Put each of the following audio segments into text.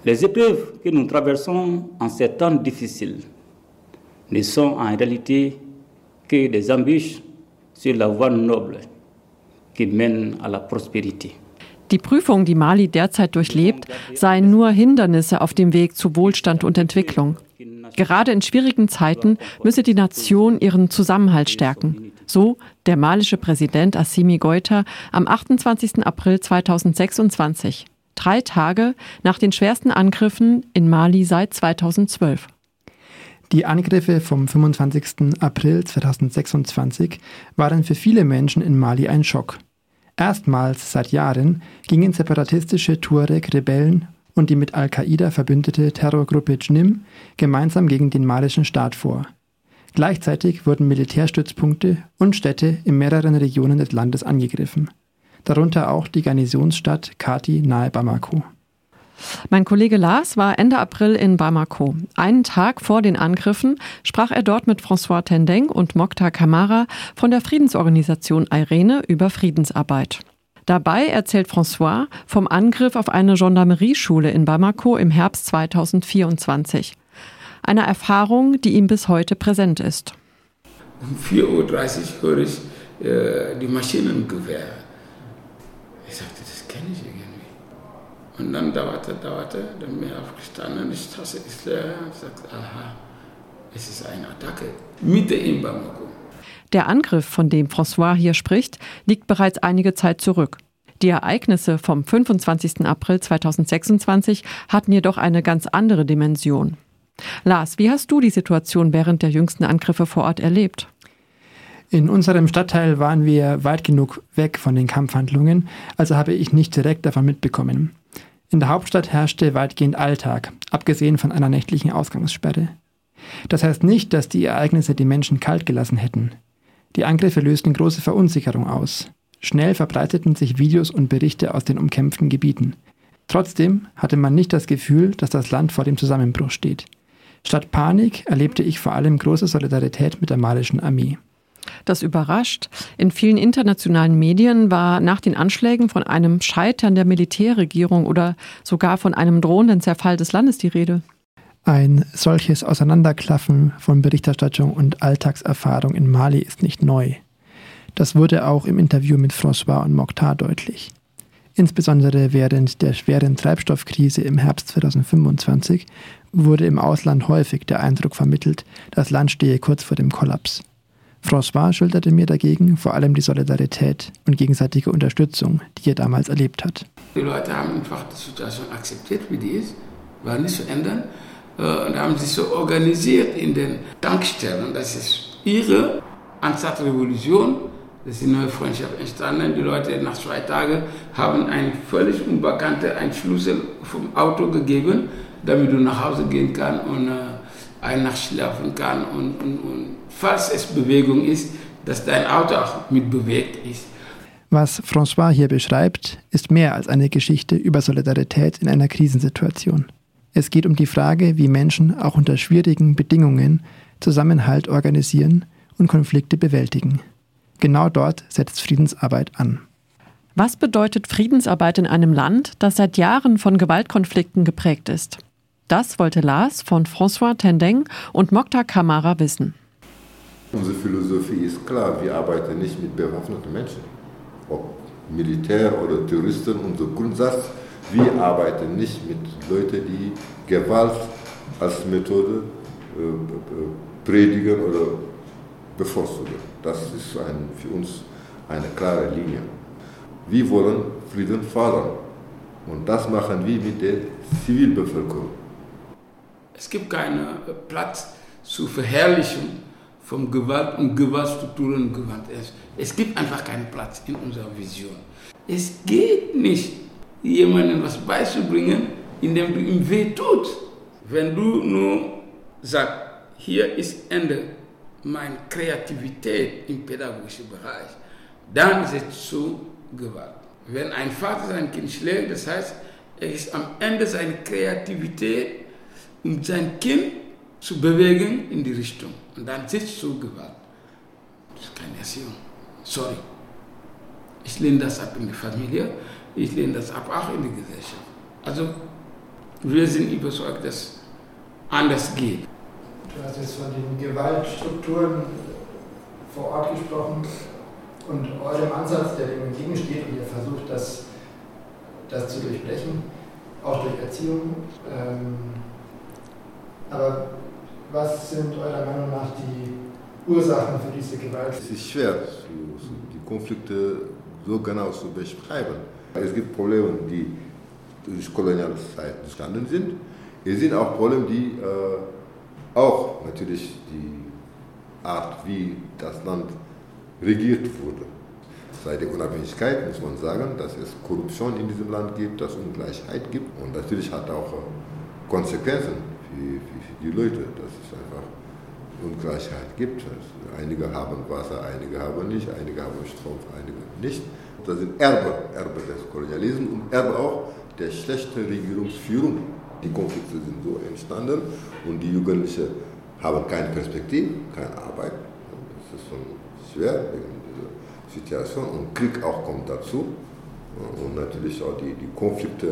Les épreuves que nous traversons en ces temps difficiles ne sont en réalité que des embûches sur la voie noble qui mène à la prospérité. Die Prüfungen, die Mali derzeit durchlebt, seien nur Hindernisse auf dem Weg zu Wohlstand und Entwicklung. Gerade in schwierigen Zeiten müsse die Nation ihren Zusammenhalt stärken. So der malische Präsident Assimi Goïta am 28. April 2026, 3 Tage nach den schwersten Angriffen in Mali seit 2012. Die Angriffe vom 25. April 2026 waren für viele Menschen in Mali ein Schock. Erstmals seit Jahren gingen separatistische Tuareg-Rebellen und die mit Al-Qaida verbündete Terrorgruppe JNIM gemeinsam gegen den malischen Staat vor. Gleichzeitig wurden Militärstützpunkte und Städte in mehreren Regionen des Landes angegriffen. Darunter auch die Garnisonsstadt Kati nahe Bamako. Mein Kollege Lars war Ende April in Bamako. Einen Tag vor den Angriffen sprach er dort mit François Tendeng und Mokhtar Kamara von der Friedensorganisation Irene über Friedensarbeit. Dabei erzählt François vom Angriff auf eine Gendarmerieschule in Bamako im Herbst 2024. Eine Erfahrung, die ihm bis heute präsent ist. Um 4:30 Uhr höre ich die Maschinengewehr. Ich sagte, das kenne ich irgendwie. Und dann dauerte, dann bin ich aufgestanden, die Straße ist leer. Ich sagte, aha, es ist eine Attacke, mitten in Bamako. Der Angriff, von dem François hier spricht, liegt bereits einige Zeit zurück. Die Ereignisse vom 25. April 2026 hatten jedoch eine ganz andere Dimension. Lars, wie hast du die Situation während der jüngsten Angriffe vor Ort erlebt? In unserem Stadtteil waren wir weit genug weg von den Kampfhandlungen, also habe ich nicht direkt davon mitbekommen. In der Hauptstadt herrschte weitgehend Alltag, abgesehen von einer nächtlichen Ausgangssperre. Das heißt nicht, dass die Ereignisse die Menschen kalt gelassen hätten. Die Angriffe lösten große Verunsicherung aus. Schnell verbreiteten sich Videos und Berichte aus den umkämpften Gebieten. Trotzdem hatte man nicht das Gefühl, dass das Land vor dem Zusammenbruch steht. Statt Panik erlebte ich vor allem große Solidarität mit der malischen Armee. Das überrascht. In vielen internationalen Medien war nach den Anschlägen von einem Scheitern der Militärregierung oder sogar von einem drohenden Zerfall des Landes die Rede. Ein solches Auseinanderklaffen von Berichterstattung und Alltagserfahrung in Mali ist nicht neu. Das wurde auch im Interview mit François und Mokhtar deutlich. Insbesondere während der schweren Treibstoffkrise im Herbst 2025 wurde im Ausland häufig der Eindruck vermittelt, das Land stehe kurz vor dem Kollaps. François schilderte mir dagegen vor allem die Solidarität und gegenseitige Unterstützung, die er damals erlebt hat. Die Leute haben einfach die Situation akzeptiert, wie die ist, war nicht zu ändern. Und haben sich so organisiert in den Tankstellen. Das ist ihre Anstatt-Revolution. Das ist eine neue Freundschaft entstanden. Die Leute nach 2 Tagen haben einen völlig Unbekannten einen Schlüssel vom Auto gegeben, damit du nach Hause gehen kannst und eine Nacht schlafen kannst. Und falls es Bewegung ist, dass dein Auto auch mitbewegt ist. Was François hier beschreibt, ist mehr als eine Geschichte über Solidarität in einer Krisensituation. Es geht um die Frage, wie Menschen auch unter schwierigen Bedingungen Zusammenhalt organisieren und Konflikte bewältigen. Genau dort setzt Friedensarbeit an. Was bedeutet Friedensarbeit in einem Land, das seit Jahren von Gewaltkonflikten geprägt ist? Das wollte Lars von François Tendeng und Mokhtar Kamara wissen. Unsere Philosophie ist klar, wir arbeiten nicht mit bewaffneten Menschen. Ob Militär oder Terroristen, unser Grundsatz, wir arbeiten nicht mit Leuten, die Gewalt als Methode predigen oder bevorzugen. Das ist für uns eine klare Linie. Wir wollen Frieden fördern und das machen wir mit der Zivilbevölkerung. Es gibt keinen Platz zur Verherrlichung von Gewalt und Gewaltstrukturen und Gewalt. Es gibt einfach keinen Platz in unserer Vision. Es geht nicht, jemandem was beizubringen, indem du ihm weh tut. Wenn du nur sagst, hier ist Ende meiner Kreativität im pädagogischen Bereich, dann ist es zu Gewalt. Wenn ein Vater sein Kind schlägt, das heißt, er ist am Ende seiner Kreativität, um sein Kind zu bewegen in die Richtung. Und dann ist es zu Gewalt. Das ist keine Erziehung. Sorry. Ich lehne das ab in die Familie, ich lehne das ab auch in die Gesellschaft. Also Wir sind überzeugt, dass es anders geht. Du hast jetzt von den Gewaltstrukturen vor Ort gesprochen und eurem Ansatz, der dem entgegensteht, und ihr versucht, das zu durchbrechen, auch durch Erziehung. Aber was sind eurer Meinung nach die Ursachen für diese Gewalt? Es ist schwer, die Konflikte so genau zu beschreiben. Es gibt Probleme, die durch koloniale Zeit entstanden sind. Es sind auch Probleme, die auch natürlich die Art, wie das Land regiert wurde. Seit der Unabhängigkeit muss man sagen, dass es Korruption in diesem Land gibt, dass es Ungleichheit gibt. Und natürlich hat auch Konsequenzen für die Leute, dass es einfach Ungleichheit gibt. Also einige haben Wasser, einige haben nicht, einige haben Strom, einige nicht. Das sind Erbe des Kolonialismus und Erbe auch der schlechten Regierungsführung. Die Konflikte sind so entstanden und die Jugendlichen haben keine Perspektive, keine Arbeit. Das ist schon schwer wegen dieser Situation und Krieg auch kommt dazu. Und natürlich auch die Konflikte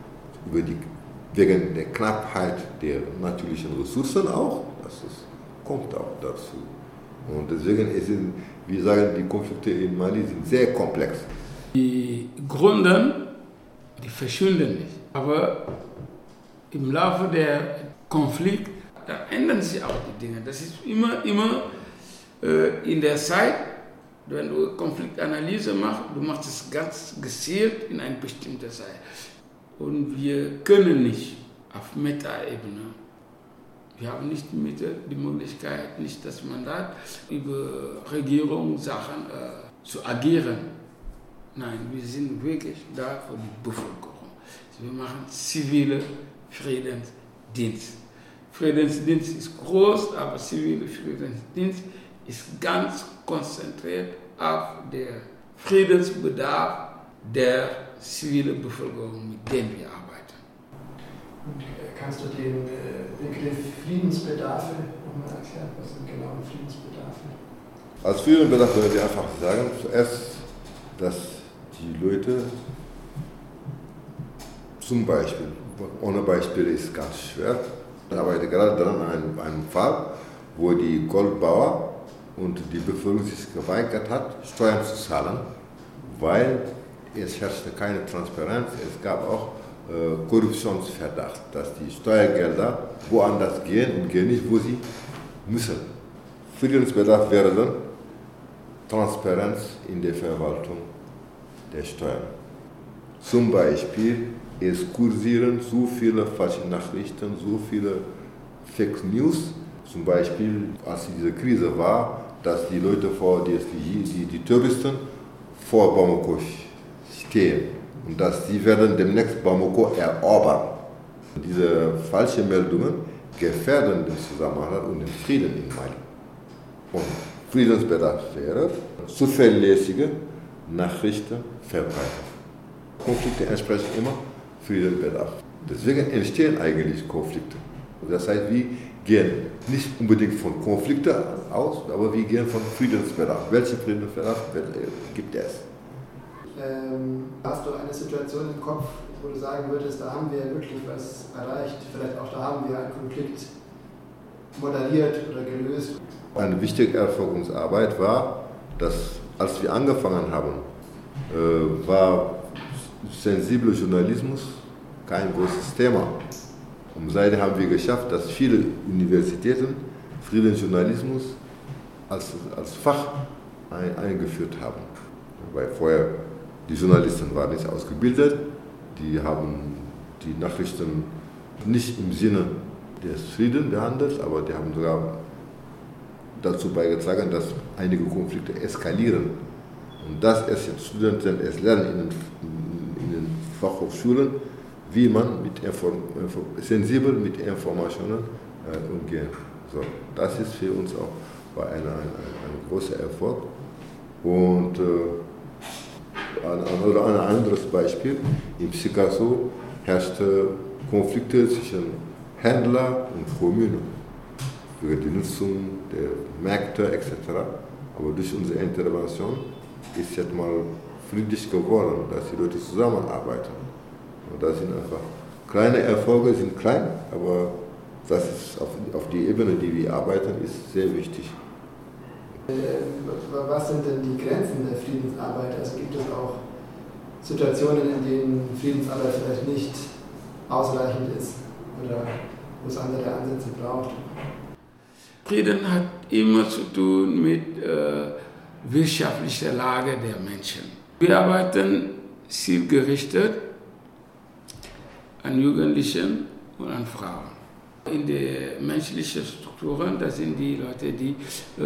wegen der Knappheit der natürlichen Ressourcen auch. Kommt auch dazu. Und deswegen sind, wir sagen, die Konflikte in Mali sind sehr komplex. Die Gründe, die verschwinden nicht. Aber im Laufe der Konflikte, da ändern sich auch die Dinge. Das ist immer in der Zeit, wenn du Konfliktanalyse machst, du machst es ganz gezielt in eine bestimmte Zeit. Und wir können nicht auf Metaebene. Wir haben nicht die Mittel, die Möglichkeit, nicht das Mandat, über Regierungssachen zu agieren. Nein, wir sind wirklich da für die Bevölkerung. Wir machen zivile Friedensdienst. Friedensdienst ist groß, aber zivile Friedensdienst ist ganz konzentriert auf den Friedensbedarf der zivilen Bevölkerung, mit der wir arbeiten. Und kannst du den Begriff Friedensbedarfe nochmal erklären? Was sind genau Friedensbedarfe? Als Friedensbedarf würde ich einfach sagen, zuerst, dass die Leute zum Beispiel, ohne Beispiel ist ganz schwer, ich arbeite gerade daran an einem Fall, wo die Goldbauer und die Bevölkerung sich geweigert hat, Steuern zu zahlen, weil es herrschte keine Transparenz, es gab auch Korruptionsverdacht, dass die Steuergelder woanders gehen und gehen nicht, wo sie müssen. Friedensbedarf wäre dann Transparenz in der Verwaltung der Steuern. Zum Beispiel, es kursieren so viele falsche Nachrichten, so viele Fake News. Zum Beispiel, als diese Krise war, dass die Leute die Touristen vor Bamako stehen und dass sie werden demnächst Bamako erobern. Diese falschen Meldungen gefährden den Zusammenhalt und den Frieden in Mali. Und Friedensbedarf wäre zuverlässige Nachrichten verbreiten. Konflikte entsprechen immer Friedensbedarf. Deswegen entstehen eigentlich Konflikte. Das heißt, wir gehen nicht unbedingt von Konflikten aus, aber wir gehen von Friedensbedarf. Welchen Friedensbedarf gibt es? Hast du eine Situation im Kopf, wo du sagen würdest, da haben wir wirklich was erreicht, vielleicht auch da haben wir einen Konflikt moderiert oder gelöst? Eine wichtige Erfolg unserer Arbeit war, dass als wir angefangen haben, war sensibler Journalismus kein großes Thema. Und seitdem haben wir geschafft, dass viele Universitäten Friedensjournalismus als Fach eingeführt haben. Weil vorher die Journalisten waren nicht ausgebildet, die haben die Nachrichten nicht im Sinne des Friedens behandelt, aber die haben sogar dazu beigetragen, dass einige Konflikte eskalieren. Und das es jetzt Studenten lernen in den Fachhochschulen, wie man sensibel mit Informationen umgeht. So, das ist für uns auch ein großer Erfolg. Und ein anderes Beispiel, in Picasso herrschte Konflikte zwischen Händler und Kommunen für die Nutzung der Märkte etc. Aber durch unsere Intervention ist jetzt mal friedlich geworden, dass die Leute zusammenarbeiten. Und das sind einfach Kleine Erfolge sind klein, aber das ist auf die Ebene, die wir arbeiten, ist sehr wichtig. Was sind denn die Grenzen der Friedensarbeit? Also gibt es auch Situationen, in denen Friedensarbeit vielleicht nicht ausreichend ist oder wo es andere Ansätze braucht? Frieden hat immer zu tun mit wirtschaftlicher Lage der Menschen. Wir arbeiten zielgerichtet an Jugendlichen und an Frauen. In den menschlichen Strukturen, das sind die Leute, die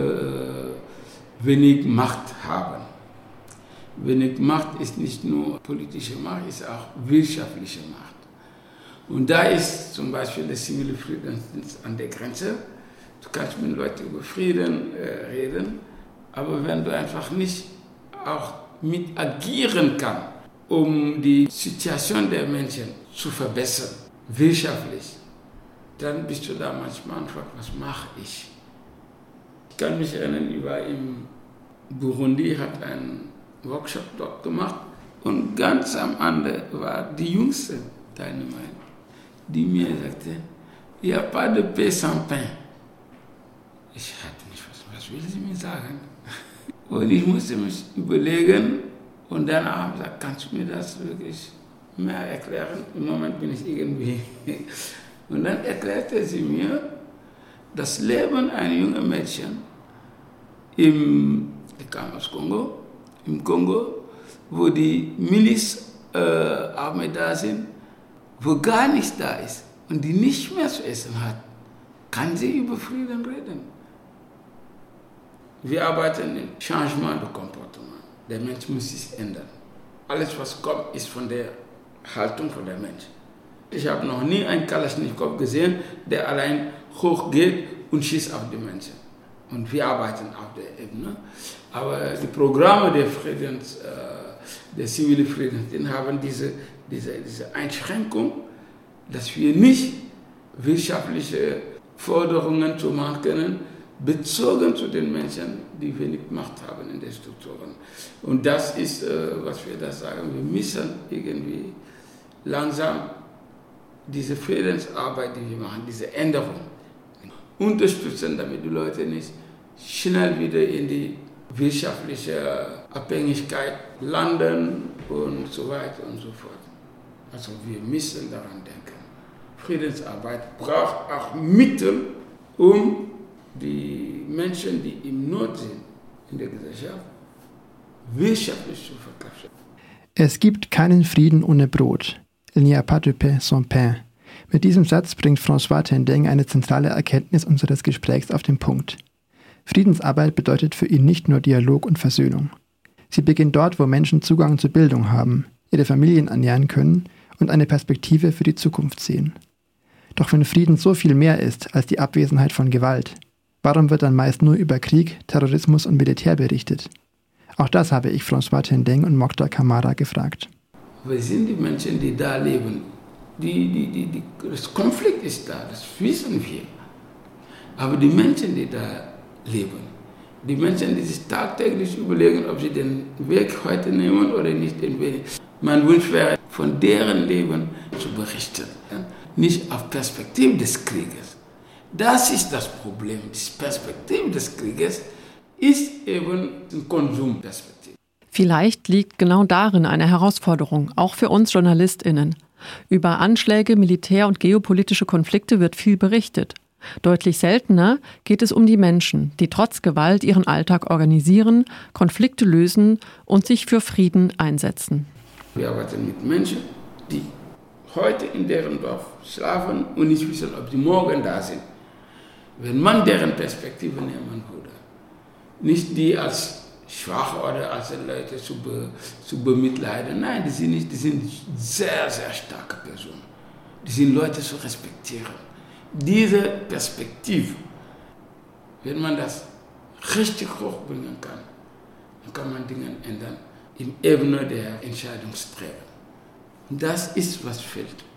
wenig Macht haben. Wenig Macht ist nicht nur politische Macht, ist auch wirtschaftliche Macht. Und da ist zum Beispiel der zivile Friedensdienst an der Grenze. Du kannst mit Leuten über Frieden reden, aber wenn du einfach nicht auch mit agieren kannst, um die Situation der Menschen zu verbessern, wirtschaftlich, dann bist du da manchmal und fragst, was mache ich? Ich kann mich erinnern, ich war in Burundi, hat einen Workshop dort gemacht und ganz am Ende war die jüngste Teilnehmerin, die mir sagte, il n'y a pas de paix sans pain. Ich hatte nicht was will sie mir sagen? Und ich musste mich überlegen und danach habe ich gesagt, kannst du mir das wirklich mehr erklären? Im Moment bin ich irgendwie... Und dann erklärte sie mir, das Leben einer jungen Mädchen ich kam aus Kongo, im Kongo, wo die Milizarmee da sind, wo gar nichts da ist und die nicht mehr zu essen hat, kann sie über Frieden reden. Wir arbeiten im Changement de Comportement. Der Mensch muss sich ändern. Alles, was kommt, ist von der Haltung von der Mensch. Ich habe noch nie einen Kalaschnikow gesehen, der allein hochgeht und schießt auf die Menschen. Und wir arbeiten auf der Ebene. Aber die Programme der zivilen Friedensdienst haben diese Einschränkung, dass wir nicht wirtschaftliche Forderungen zu machen können, bezogen zu den Menschen, die wenig Macht haben in den Strukturen. Und das ist, was wir da sagen, wir müssen irgendwie langsam diese Friedensarbeit, die wir machen, diese Änderung unterstützen, damit die Leute nicht schnell wieder in die wirtschaftliche Abhängigkeit landen und so weiter und so fort. Also wir müssen daran denken. Friedensarbeit braucht auch Mittel, um die Menschen, die im Not sind in der Gesellschaft, wirtschaftlich zu verkaufen. Es gibt keinen Frieden ohne Brot. Il n'y a pas de pain sans pain. Mit diesem Satz bringt François Tendeng eine zentrale Erkenntnis unseres Gesprächs auf den Punkt. Friedensarbeit bedeutet für ihn nicht nur Dialog und Versöhnung. Sie beginnt dort, wo Menschen Zugang zur Bildung haben, ihre Familien ernähren können und eine Perspektive für die Zukunft sehen. Doch wenn Frieden so viel mehr ist als die Abwesenheit von Gewalt, warum wird dann meist nur über Krieg, Terrorismus und Militär berichtet? Auch das habe ich François Tendeng und Mokhtar Kamara gefragt. Wer sind die Menschen, die da leben? Das Konflikt ist da, das wissen wir. Aber die Menschen, die da leben, die Menschen, die sich tagtäglich überlegen, ob sie den Weg heute nehmen oder nicht den Weg. Mein Wunsch wäre, von deren Leben zu berichten. Nicht auf Perspektive des Krieges. Das ist das Problem. Die Perspektive des Krieges ist eben eine Konsumperspektive. Vielleicht liegt genau darin eine Herausforderung, auch für uns JournalistInnen. Über Anschläge, Militär- und geopolitische Konflikte wird viel berichtet. Deutlich seltener geht es um die Menschen, die trotz Gewalt ihren Alltag organisieren, Konflikte lösen und sich für Frieden einsetzen. Wir arbeiten mit Menschen, die heute in deren Dorf schlafen und nicht wissen, ob sie morgen da sind. Wenn man deren Perspektive nehmen würde, nicht die als schwach oder als Leute zu bemitleiden, nein, die sind sehr, sehr starke Personen. Die sind Leute zu respektieren. Diese Perspektive, wenn man das richtig hochbringen kann, dann kann man Dinge ändern im Ebene der Entscheidungsträger. Und das ist, was fehlt.